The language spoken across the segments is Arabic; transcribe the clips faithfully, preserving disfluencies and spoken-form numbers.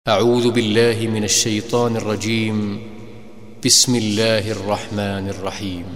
أعوذ بالله من الشيطان الرجيم. بسم الله الرحمن الرحيم.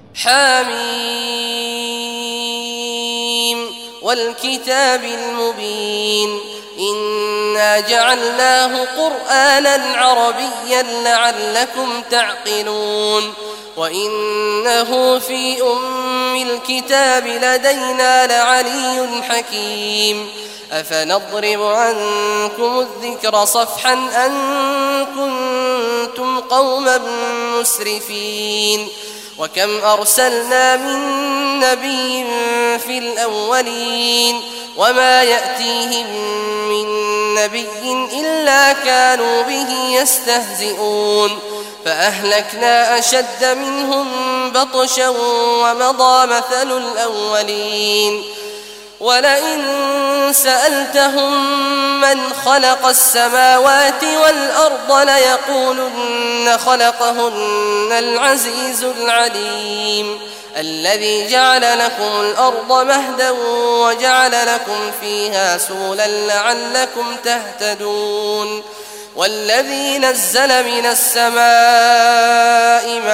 حميم والكتاب المبين إنا جعلناه قرآنا عربيا لعلكم تعقلون وإنه في أم الكتاب لدينا لعلي حكيم أفنضرب عنكم الذكر صفحا أن كنتم قوما مسرفين وكم أرسلنا من نبي في الأولين وما يأتيهم من نبي إلا كانوا به يستهزئون فأهلكنا أشد منهم بطشا ومضى مثل الأولين ولئن سألتهم من خلق السماوات والأرض ليقولن خلقهن العزيز العليم الذي جعل لكم الأرض مهدا وجعل لكم فيها سبلا لعلكم تهتدون والذي نزل من السماء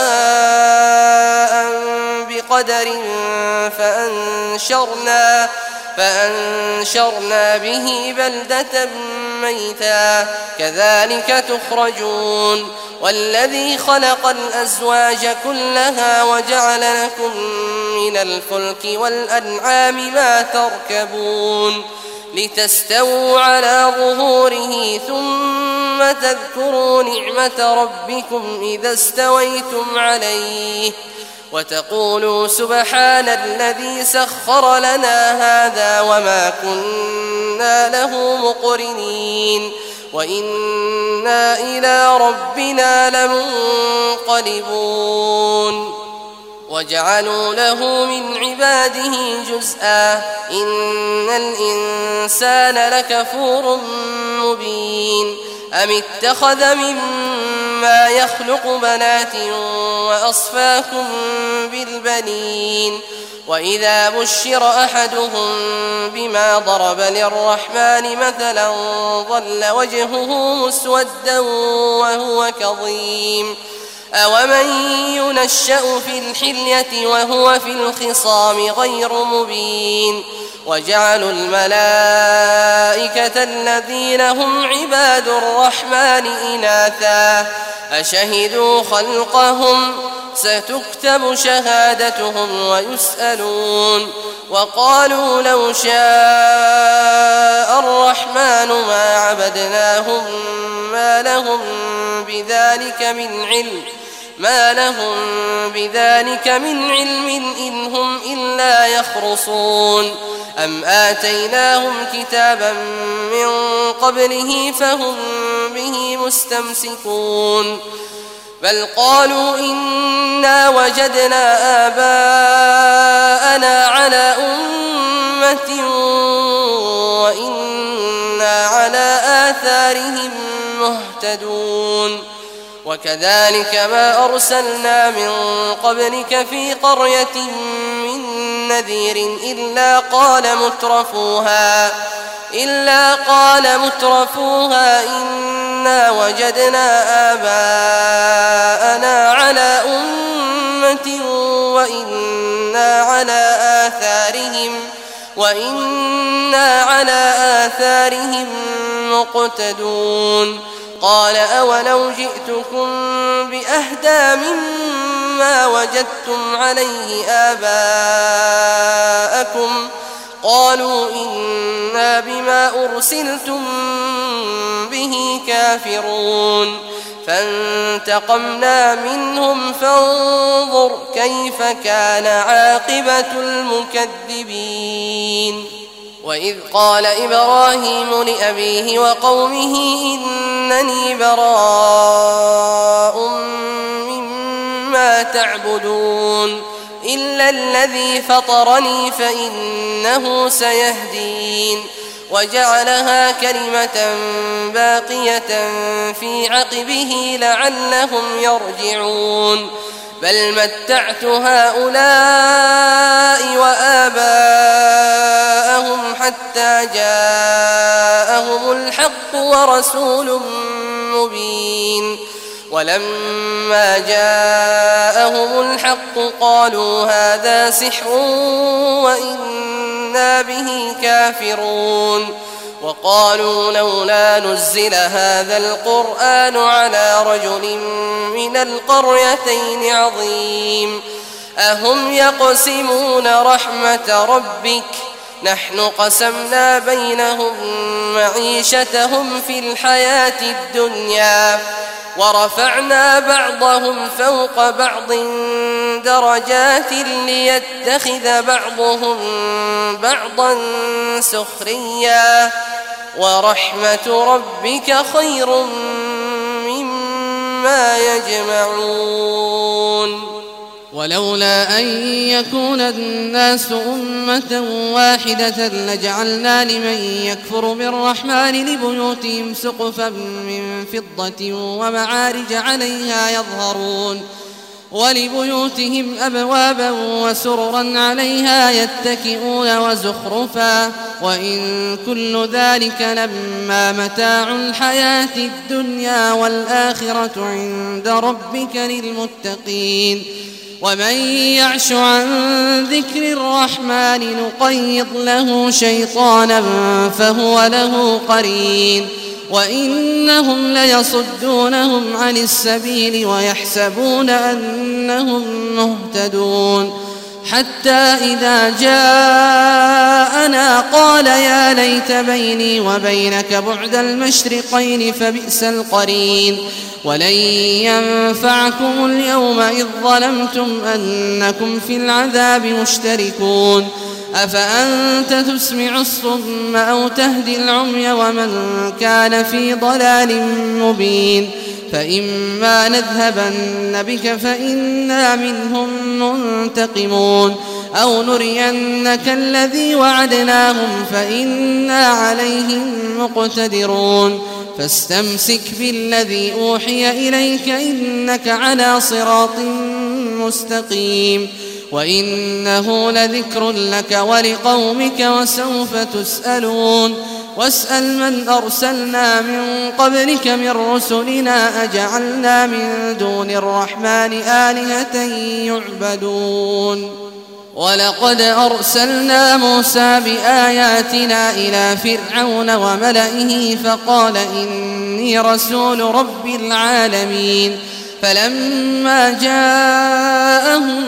ماء بقدر فأنشرنا, فأنشرنا به بلدة ميتا كذلك تخرجون والذي خلق الأزواج كلها وجعل لكم من الفلك والأنعام ما تركبون لتستووا على ظهوره ثم تذكروا نعمة ربكم إذا استويتم عليه وتقولوا سبحان الذي سخر لنا هذا وما كنا له مقرنين وإنا إلى ربنا لمنقلبون وجعلوا له من عباده جزءا إن الإنسان لكفور مبين أم اتخذ مما يخلق بنات وأصفاكم بالبنين وإذا بشر أحدهم بما ضرب للرحمن مثلا ظل وجهه مسودا وهو كظيم أومن ينشأ في الحلية وهو في الخصام غير مبين وجعلوا الملائكة الذين هم عباد الرحمن إناثا أشهدوا خلقهم ستكتب شهادتهم ويسألون وقالوا لو شاء الرحمن ما عبدناهم ما لهم بذلك من علم ما لهم بذلك من علم إن هم إلا يخرصون أم آتيناهم كتابا من قبله فهم به مستمسكون بل قالوا إنا وجدنا آباءنا على أمة وإنا على آثارهم مهتدون وكذلك ما أرسلنا من قبلك في قرية من نذير إلا قال مترفوها إلا قال مترفوها إنا وجدنا آباءنا على أمة وإنا على آثارهم وإنا على آثارهم مقتدون قال أولو جئتكم بأهدى مما وجدتم عليه آباءكم قالوا إنا بما أرسلتم به كافرون فانتقمنا منهم فانظر كيف كان عاقبة المكذبين وإذ قال إبراهيم لأبيه وقومه إنني براء مما تعبدون إلا الذي فطرني فإنه سيهدين وجعلها كلمة باقية في عقبه لعلهم يرجعون بل متعت هؤلاء وآباءهم حتى جاءهم الحق ورسول مبين ولما جاءهم الحق قالوا هذا سحر وإنا به كافرون وقالوا لولا نزل هذا القرآن على رجل من القريتين عظيم أهم يقسمون رحمة ربك نحن قسمنا بينهم معيشتهم في الحياة الدنيا ورفعنا بعضهم فوق بعض درجات ليتخذ بعضهم بعضا سخريا ورحمة ربك خير مما يجمعون ولولا أن يكون الناس أمة واحدة لجعلنا لمن يكفر بالرحمن لبيوتهم سقفا من فضة ومعارج عليها يظهرون ولبيوتهم أبوابا وسررا عليها يتكئون وزخرفا وإن كل ذلك لما متاع الحياة الدنيا والآخرة عند ربك للمتقين ومن يعش عن ذكر الرحمن نقيض له شيطانا فهو له قرين وإنهم ليصدونهم عن السبيل ويحسبون أنهم مهتدون حتى إذا جاءنا قال يا ليت بيني وبينك بعد المشرقين فبئس القرين ولن ينفعكم اليوم إذ ظلمتم أنكم في العذاب مشتركون أفأنت تسمع الصم أو تهدي العمي ومن كان في ضلال مبين فإما نذهبن بك فإنا منهم منتقمون أو نرينك الذي وعدناهم فإنا عليهم مقتدرون فاستمسك بالذي أوحي إليك إنك على صراط مستقيم وإنه لذكر لك ولقومك وسوف تسألون واسأل من أرسلنا من قبلك من رسلنا أجعلنا من دون الرحمن آلهة يعبدون ولقد أرسلنا موسى بآياتنا إلى فرعون وملئه فقال إني رسول رب العالمين فلما جاءهم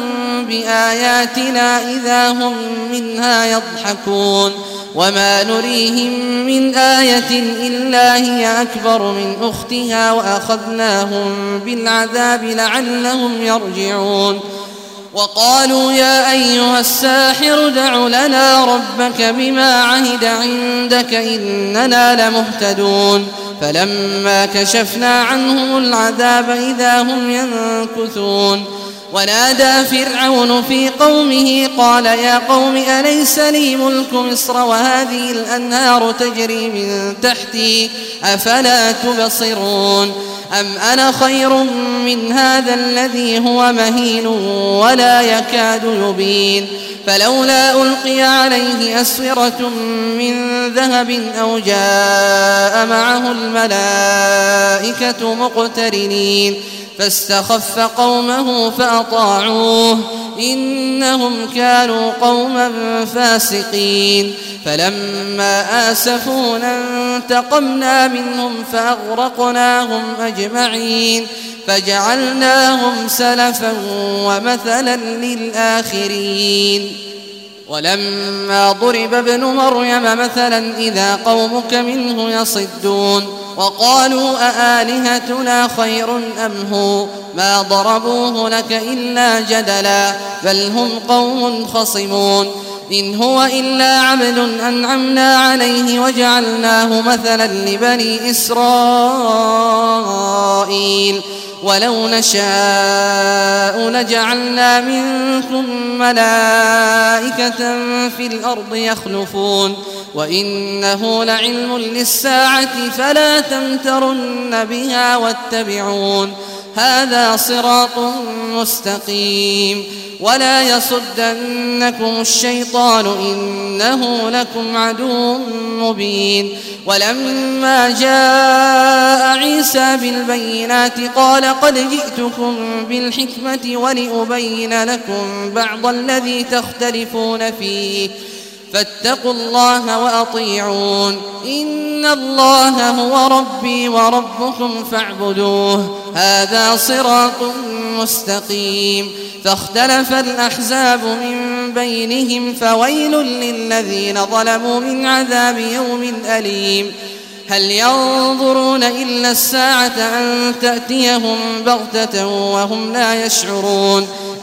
بآياتنا إذا هم منها يضحكون وما نريهم من آية إلا هي أكبر من أختها وأخذناهم بالعذاب لعلهم يرجعون وقالوا يا أيها الساحر دع لنا ربك بما عهد عندك إننا لمهتدون فلما كشفنا عنهم العذاب إذا هم ينكثون ونادى فرعون في قومه قال يا قوم أليس لي ملك مصر وهذه الأنهار تجري من تحتي أفلا تبصرون أم أنا خير من هذا الذي هو مهين ولا يكاد يبين فلولا ألقي عليه أسورة من ذهب أو جاء معه الملائكة مقترنين فاستخف قومه فأطاعوه إنهم كانوا قوما فاسقين فلما آسفونا انتقمنا منهم فأغرقناهم أجمعين فجعلناهم سلفا ومثلا للآخرين ولما ضرب ابن مريم مثلا إذا قومك منه يصدون وقالوا أآلهتنا خير أم هو ما ضربوه لك إلا جدلا بل هم قوم خصمون إن هو إلا عبد أنعمنا عليه وجعلناه مثلا لبني إسرائيل ولو نشاء لجعلنا منكم ملائكة في الأرض يخلفون وإنه لعلم للساعة فلا تمترن بها واتبعون هذا صراط مستقيم ولا يصدنكم الشيطان إنه لكم عدو مبين. ولما جاء عيسى بالبينات قال قد جئتكم بالحكمة ولأبين لكم بعض الذي تختلفون فيه فاتقوا الله وأطيعون إن الله هو ربي وربكم فاعبدوه هذا صراط مستقيم. فاختلف الأحزاب من بينهم فويل للذين ظلموا من عذاب يوم أليم. هل ينظرون إلا الساعة أن تأتيهم بغتة وهم لا يشعرون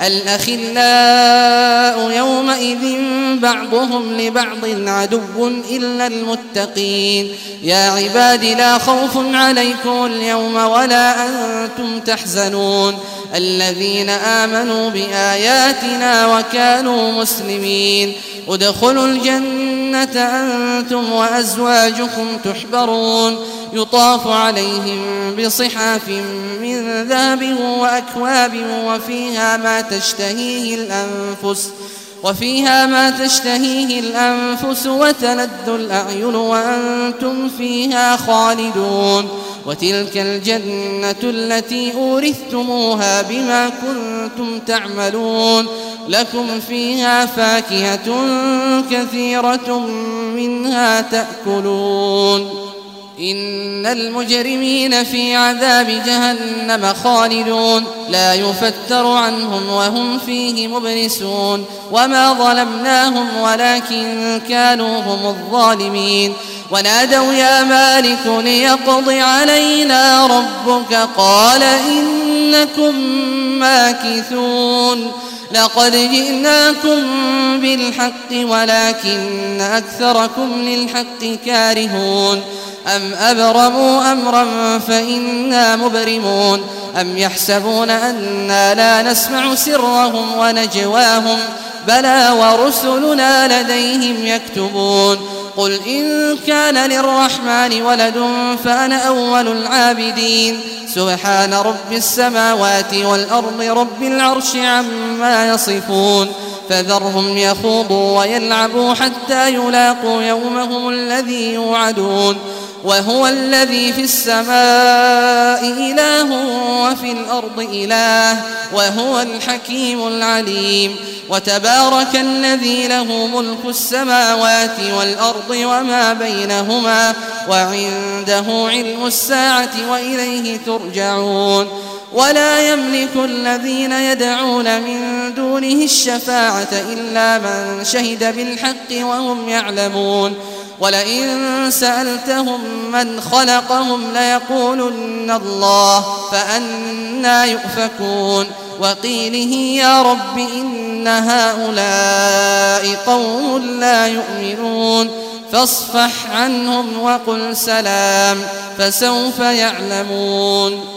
الأخلاء يومئذ بعضهم لبعض عدو إلا المتقين. يا عباد لا خوف عليكم اليوم ولا أنتم تحزنون الذين آمنوا بآياتنا وكانوا مسلمين ادخلوا الجنة أنتم وأزواجكم تحبرون يطاف عليهم بصحاف من ذهب وأكواب وفيها ما تشتهيه الأنفس وفيها ما تشتهيه الأنفس وتلذ الأعين وأنتم فيها خالدون وتلك الجنة التي أورثتموها بما كنتم تعملون لكم فيها فاكهة كثيرة منها تأكلون إن المجرمين في عذاب جهنم خالدون لا يفتر عنهم وهم فيه مبلسون وما ظلمناهم ولكن كانوا هم الظالمين. ونادوا يا مالك ليقض علينا ربك قال إنكم ماكثون لقد جئناكم بالحق ولكن أكثركم للحق كارهون أم أبرموا أمرا فإنا مبرمون أم يحسبون أنا لا نسمع سرهم ونجواهم بلى ورسلنا لديهم يكتبون. قل إن كان للرحمن ولد فأنا أول العابدين سبحان رب السماوات والأرض رب العرش عما يصفون فذرهم يخوضوا ويلعبوا حتى يلاقوا يومهم الذي يوعدون وهو الذي في السماء إله وفي الأرض إله وهو الحكيم العليم. وتبارك الذي له ملك السماوات والأرض وما بينهما وعنده علم الساعة وإليه ترجعون. ولا يملك الذين يدعون من دونه الشفاعة إلا من شهد بالحق وهم يعلمون. ولئن سألتهم من خلقهم ليقولن الله فأنى يؤفكون. وقيله يا رب إن هؤلاء قوم لا يؤمنون فاصفح عنهم وقل سلام فسوف يعلمون.